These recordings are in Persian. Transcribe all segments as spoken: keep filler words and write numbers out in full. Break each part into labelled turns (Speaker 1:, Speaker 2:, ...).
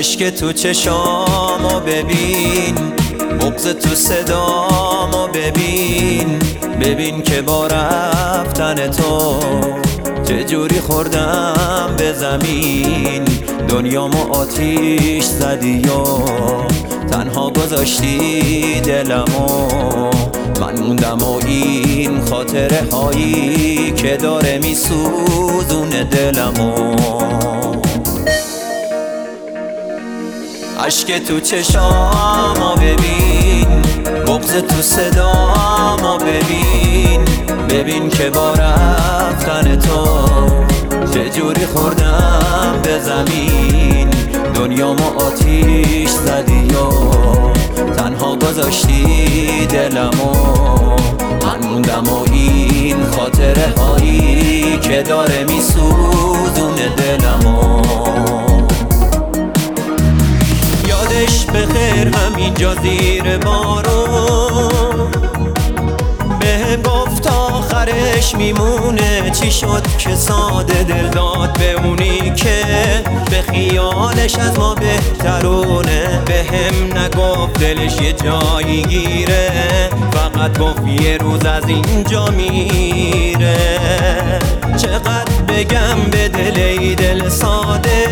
Speaker 1: اشک تو چشامو ببین، بغض تو صدامو ببین، ببین که با رفتن تو چجوری خوردم به زمین. دنیامو آتیش زدی و تنها گذاشتی دلمو، من موندم و این خاطره هایی که داره میسوزونه دلمو. اشک تو چشامو ببین، بغض تو صدامو ببین، ببین که با رفتن تو چجوری خوردم به زمین. دنیامو آتیش زدی و تنها گذاشتی دلمو، من موندم و این خاطره هایی که داره میسوزونه دلمو. یادش بخیر همینجا زیر بارون بهم گفت آخرش میمونه. چی شد که ساده دل داد به اونی که به خیالش از ما بهترونه. بهم نگفت دلش یه جایی گیره، فقط گفت یه روز از اینجا میره. چقدر بگم به دل ای دل ساده،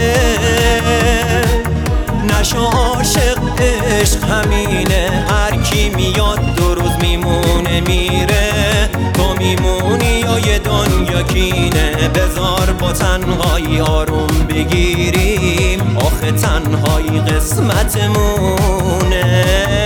Speaker 1: نشو عاشق، عشق همینه. هر کی میاد دو روز میمونه میره، تو میمونی یا یه دنیا کینه. بذار با تنهایی آروم بگیریم، آخه تنهایی قسمتمونه.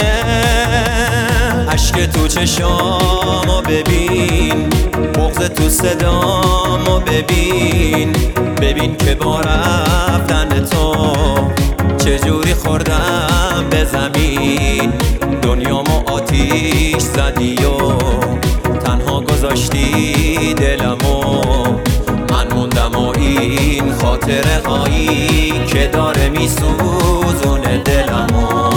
Speaker 1: اشک تو چشامو ببین، بغض تو صدامو ببین، ببین که با رفتن تو چجوری خوردم به زمین. دنیامو آتیش زدی و تنها گذاشتی دلمو، من موندم و این خاطره هایی که داره میسوزونه دلمو.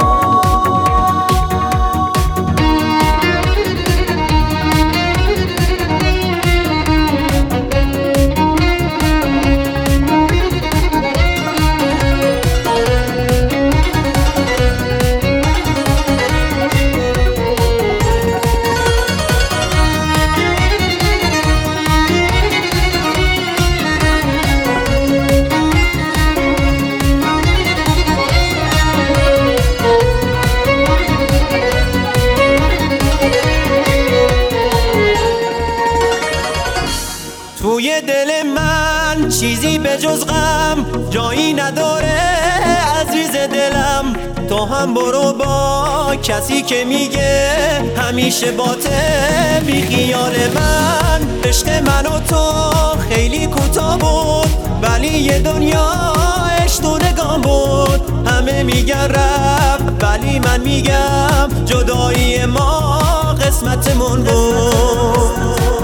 Speaker 1: توی دل من چیزی به جز غم جایی نداره عزیز دلم. تو هم برو با کسی که میگه همیشه باته بی خیال من. عشق من و تو خیلی کوتاه بود، ولی یه دنیا اشتونگان بود. همه میگن رفت، ولی من میگم جدایی ما قسمتمون بود.